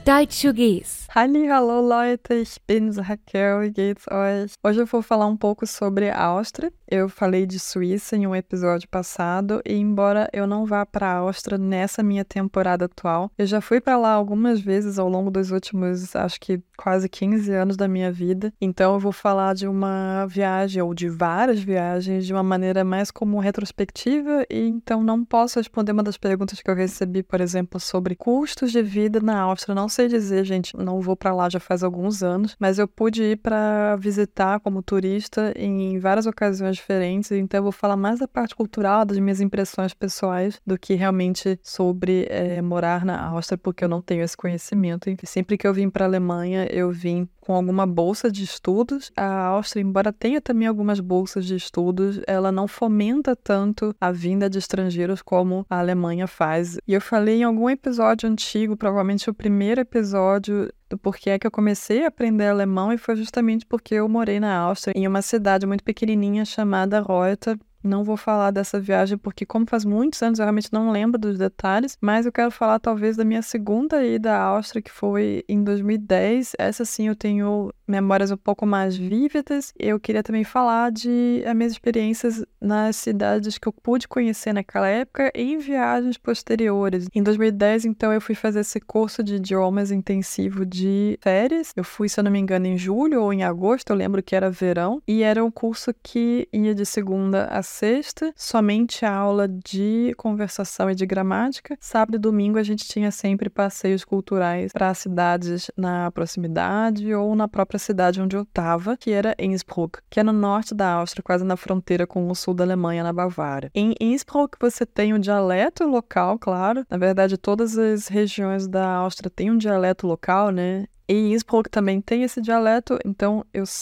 Deutsch geht's. Hallo Leute, ich bin's Raquel, wie geht's euch? Hoje eu vou falar um pouco sobre a Áustria. Eu falei de Suíça em um episódio passado e embora eu não vá para a Áustria nessa minha temporada atual, eu já fui para lá algumas vezes ao longo dos últimos, acho que quase 15 anos da minha vida. Então eu vou falar de uma viagem ou de várias viagens de uma maneira mais como retrospectiva e então não posso responder uma das perguntas que eu recebi, por exemplo, sobre custos de vida na Áustria. Não sei dizer, gente, não vou para lá já faz alguns anos, mas eu pude ir para visitar como turista em várias ocasiões diferentes, então eu vou falar mais da parte cultural, das minhas impressões pessoais, do que realmente sobre morar na Áustria, porque eu não tenho esse conhecimento. Enfim, sempre que eu vim para a Alemanha, eu vim com alguma bolsa de estudos. A Áustria, embora tenha também algumas bolsas de estudos, ela não fomenta tanto a vinda de estrangeiros como a Alemanha faz. E eu falei em algum episódio antigo, provavelmente o primeiro episódio, do porquê é que eu comecei a aprender alemão, e foi justamente porque eu morei na Áustria, em uma cidade muito pequenininha chamada Reuter. Não vou falar dessa viagem porque, como faz muitos anos, eu realmente não lembro dos detalhes, mas eu quero falar talvez da minha segunda ida à Áustria, que foi em 2010. Essa sim eu tenho memórias um pouco mais vívidas. Eu queria também falar de as minhas experiências nas cidades que eu pude conhecer naquela época e em viagens posteriores. Em 2010, então, eu fui fazer esse curso de idiomas intensivo de férias. Eu fui, se eu não me engano, em julho ou em agosto, eu lembro que era verão, e era um curso que ia de segunda a sexta, somente aula de conversação e de gramática. Sábado e domingo a gente tinha sempre passeios culturais para cidades na proximidade ou na própria cidade onde eu estava, que era Innsbruck, que é no norte da Áustria, quase na fronteira com o sul da Alemanha, na Bavária. Em Innsbruck você tem um dialeto local, claro. Na verdade, todas as regiões da Áustria têm um dialeto local, né? E Innsbruck também tem esse dialeto, então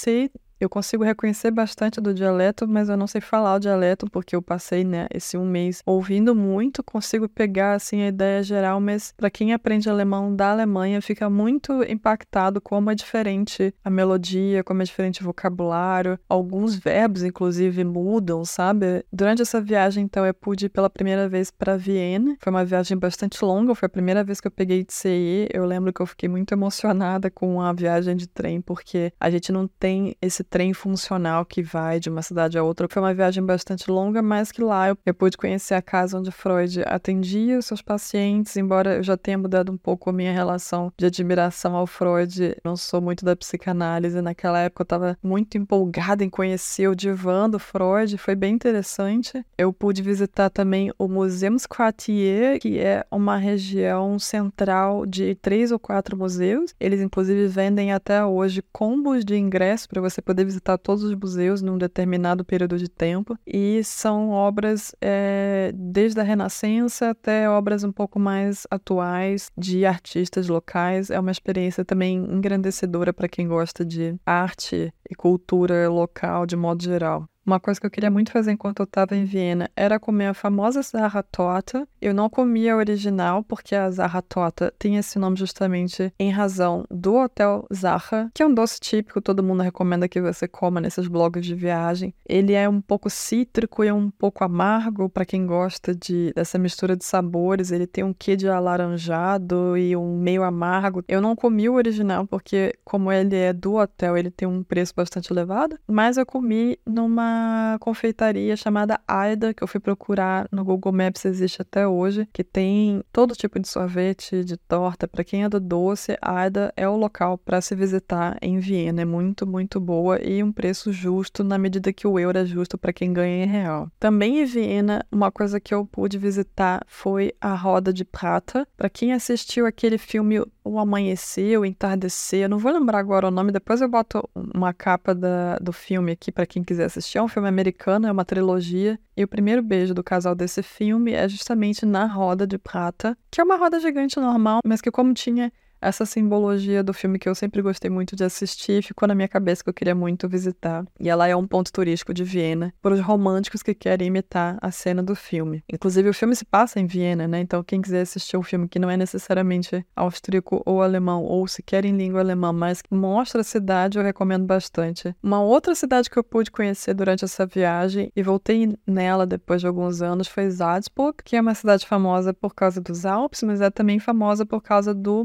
eu consigo reconhecer bastante do dialeto, mas eu não sei falar o dialeto porque eu passei, né, esse um mês ouvindo muito, consigo pegar, assim, a ideia geral, mas para quem aprende alemão da Alemanha fica muito impactado como é diferente a melodia, como é diferente o vocabulário, alguns verbos, inclusive, mudam, sabe? Durante essa viagem, então, eu pude ir pela primeira vez para Viena. Foi uma viagem bastante longa, foi a primeira vez que eu peguei ICE. Eu lembro que eu fiquei muito emocionada com a viagem de trem, porque a gente não tem esse trem funcional que vai de uma cidade a outra. Foi uma viagem bastante longa, mas que lá eu pude conhecer a casa onde Freud atendia os seus pacientes, embora eu já tenha mudado um pouco a minha relação de admiração ao Freud. Não sou muito da psicanálise. Naquela época eu estava muito empolgada em conhecer o divã do Freud, foi bem interessante. Eu pude visitar também o Museumsquartier, que é uma região central de 3 ou 4 museus. Eles inclusive vendem até hoje combos de ingresso para você poder visitar todos os museus num determinado período de tempo, e são obras desde a Renascença até obras um pouco mais atuais de artistas locais. É uma experiência também engrandecedora para quem gosta de arte e cultura local de modo geral. Uma coisa que eu queria muito fazer enquanto eu estava em Viena era comer a famosa Sachertorte. Eu não comia a original, porque a Sachertorte tem esse nome justamente em razão do Hotel Sacher, que é um doce típico, todo mundo recomenda que você coma nesses blogs de viagem. Ele é um pouco cítrico e um pouco amargo para quem gosta dessa mistura de sabores. Ele tem um quê de alaranjado e um meio amargo. Eu não comi o original porque, como ele é do hotel, ele tem um preço bastante elevado, mas eu comi numa confeitaria chamada Aida, que eu fui procurar no Google Maps, existe até hoje, que tem todo tipo de sorvete, de torta. Para quem é do doce, Aida é o local para se visitar em Viena. É muito, muito boa e um preço justo na medida que o euro é justo para quem ganha em real. Também em Viena, uma coisa que eu pude visitar foi a Roda de Prata. Para quem assistiu aquele filme O Amanhecer, O Entardecer, eu não vou lembrar agora o nome, depois eu boto uma capa do filme aqui para quem quiser assistir. É um filme americano, é uma trilogia, e o primeiro beijo do casal desse filme é justamente na Roda de Prata, que é uma roda gigante normal, mas que, como tinha essa simbologia do filme que eu sempre gostei muito de assistir, ficou na minha cabeça que eu queria muito visitar. E ela é um ponto turístico de Viena, para os românticos que querem imitar a cena do filme. Inclusive, o filme se passa em Viena, né? Então, quem quiser assistir um filme que não é necessariamente austríaco ou alemão, ou sequer em língua alemã, mas que mostra a cidade, eu recomendo bastante. Uma outra cidade que eu pude conhecer durante essa viagem, e voltei nela depois de alguns anos, foi Salzburg, que é uma cidade famosa por causa dos Alpes, mas é também famosa por causa do Mozart.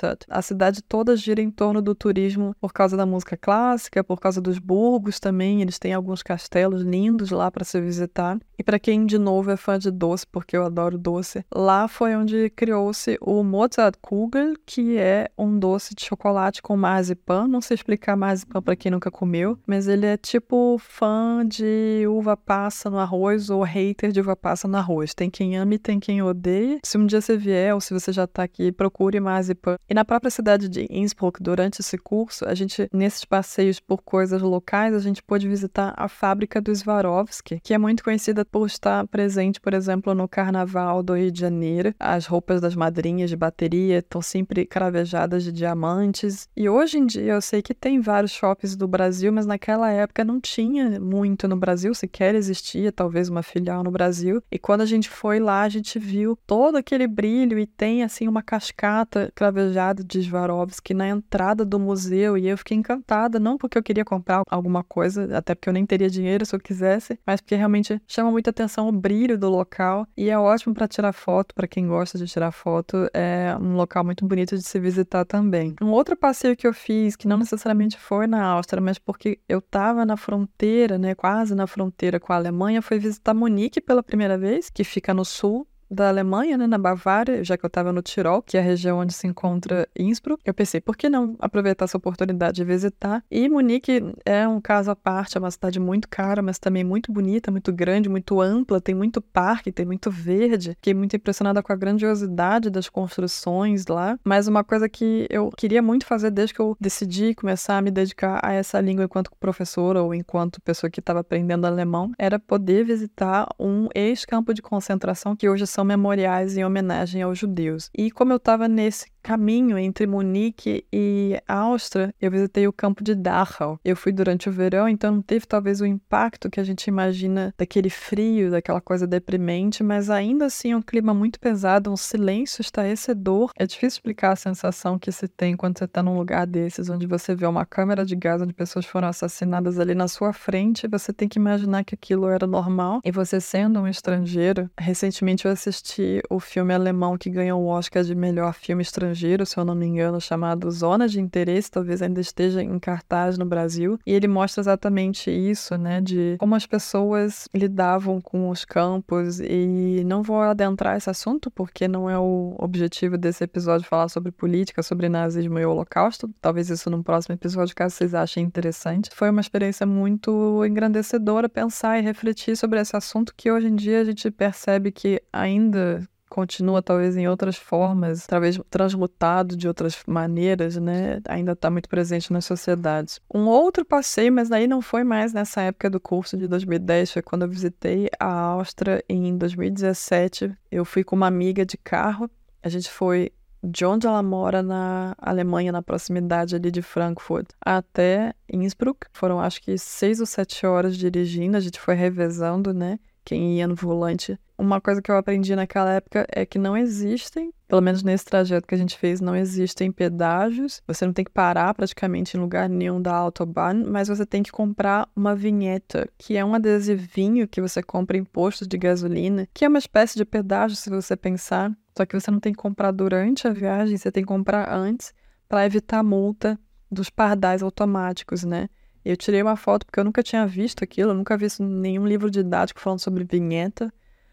Mozart. A cidade toda gira em torno do turismo por causa da música clássica, por causa dos burgos também. Eles têm alguns castelos lindos lá para se visitar. E para quem, de novo, é fã de doce, porque eu adoro doce, lá foi onde criou-se o Mozartkugel, que é um doce de chocolate com marzipan. Não sei explicar marzipan para quem nunca comeu, mas ele é tipo fã de uva passa no arroz ou hater de uva passa no arroz. Tem quem ame e tem quem odeia. Se um dia você vier ou se você já tá aqui, procure marzipan. E na própria cidade de Innsbruck, durante esse curso, a gente, nesses passeios por coisas locais, a gente pôde visitar a fábrica do Swarovski, que é muito conhecida por estar presente, por exemplo, no Carnaval do Rio de Janeiro. As roupas das madrinhas de bateria estão sempre cravejadas de diamantes. E hoje em dia eu sei que tem vários shoppings do Brasil, mas naquela época não tinha muito no Brasil, sequer existia talvez uma filial no Brasil. E quando a gente foi lá, a gente viu todo aquele brilho e tem assim uma cascata cravejada de Swarovski na entrada do museu. E eu fiquei encantada, não porque eu queria comprar alguma coisa, até porque eu nem teria dinheiro se eu quisesse, mas porque realmente chama muita atenção o brilho do local e é ótimo para tirar foto, para quem gosta de tirar foto, é um local muito bonito de se visitar também. Um outro passeio que eu fiz, que não necessariamente foi na Áustria, mas porque eu estava na fronteira, né, quase na fronteira com a Alemanha, foi visitar Munique pela primeira vez, que fica no sul da Alemanha, né, na Bavária, já que eu estava no Tirol, que é a região onde se encontra Innsbruck. Eu pensei, por que não aproveitar essa oportunidade de visitar? E Munique é um caso à parte, é uma cidade muito cara, mas também muito bonita, muito grande, muito ampla, tem muito parque, tem muito verde. Fiquei muito impressionada com a grandiosidade das construções lá, mas uma coisa que eu queria muito fazer desde que eu decidi começar a me dedicar a essa língua enquanto professora ou enquanto pessoa que estava aprendendo alemão, era poder visitar um ex-campo de concentração que hoje são memoriais em homenagem aos judeus. E como eu estava nesse caminho entre Munique e Áustria, eu visitei o campo de Dachau. Eu fui durante o verão, então não teve talvez o impacto que a gente imagina daquele frio, daquela coisa deprimente, mas ainda assim é um clima muito pesado, um silêncio estarrecedor. É difícil explicar a sensação que se tem quando você está num lugar desses, onde você vê uma câmara de gás onde pessoas foram assassinadas ali na sua frente, você tem que imaginar que aquilo era normal. E você sendo um estrangeiro, recentemente eu assisti o filme alemão que ganhou o Oscar de melhor filme estrangeiro, se eu não me engano, chamado Zona de Interesse, talvez ainda esteja em cartaz no Brasil, e ele mostra exatamente isso, né, de como as pessoas lidavam com os campos, e não vou adentrar esse assunto, porque não é o objetivo desse episódio falar sobre política, sobre nazismo e holocausto, talvez isso num próximo episódio, caso vocês achem interessante. Foi uma experiência muito engrandecedora pensar e refletir sobre esse assunto que hoje em dia a gente percebe que ainda continua talvez em outras formas, talvez transmutado de outras maneiras, né? Ainda está muito presente nas sociedades. Um outro passeio, mas daí não foi mais nessa época do curso de 2010, foi quando eu visitei a Áustria em 2017. Eu fui com uma amiga de carro, a gente foi de onde ela mora na Alemanha, na proximidade ali de Frankfurt, até Innsbruck. Foram acho que 6 ou 7 horas dirigindo, a gente foi revezando, né? Quem ia no volante. Uma coisa que eu aprendi naquela época é que não existem, pelo menos nesse trajeto que a gente fez, não existem pedágios. Você não tem que parar praticamente em lugar nenhum da Autobahn, mas você tem que comprar uma vinheta, que é um adesivinho que você compra em postos de gasolina, que é uma espécie de pedágio, se você pensar. Só que você não tem que comprar durante a viagem, você tem que comprar antes para evitar a multa dos pardais automáticos, né? Eu tirei uma foto porque eu nunca tinha visto aquilo, eu nunca vi nenhum livro didático falando sobre vinheta,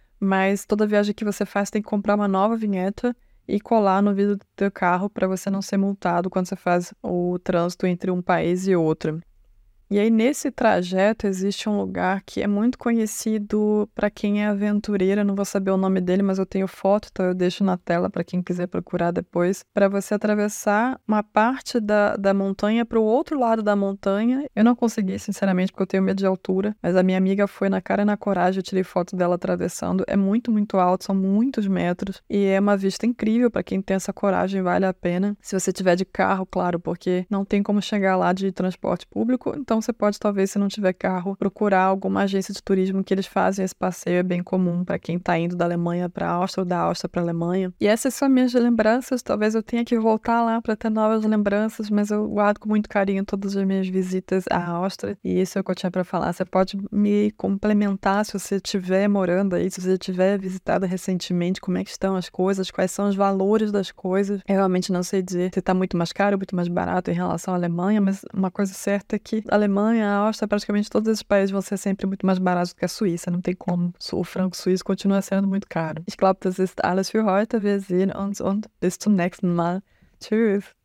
mas toda viagem que você faz tem que comprar uma nova vinheta e colar no vidro do teu carro para você não ser multado quando você faz o trânsito entre um país e outro. E aí, nesse trajeto, existe um lugar que é muito conhecido para quem é aventureiro. Eu não vou saber o nome dele, mas eu tenho foto, então eu deixo na tela para quem quiser procurar depois. Para você atravessar uma parte da montanha para o outro lado da montanha. Eu não consegui, sinceramente, porque eu tenho medo de altura, mas a minha amiga foi na cara e na coragem, eu tirei foto dela atravessando. É muito, muito alto, são muitos metros e é uma vista incrível para quem tem essa coragem, vale a pena. Se você tiver de carro, claro, porque não tem como chegar lá de transporte público, então então você pode, talvez, se não tiver carro, procurar alguma agência de turismo que eles fazem esse passeio, é bem comum para quem tá indo da Alemanha para a Áustria ou da Áustria para a Alemanha. E essas são minhas lembranças, talvez eu tenha que voltar lá para ter novas lembranças, mas eu guardo com muito carinho todas as minhas visitas à Áustria, e isso é o que eu tinha para falar. Você pode me complementar se você estiver morando aí, se você tiver visitado recentemente, como é que estão as coisas, quais são os valores das coisas. Eu realmente não sei dizer se tá muito mais caro, muito mais barato em relação à Alemanha, mas uma coisa certa é que a Alemanha, a Áustria, praticamente todos esses países vão ser sempre muito mais baratos do que a Suíça, não tem como. O franco suíço continua sendo muito caro. Ich glaube, das ist alles für heute. Wir sehen uns und bis zum nächsten Mal. Tschüss.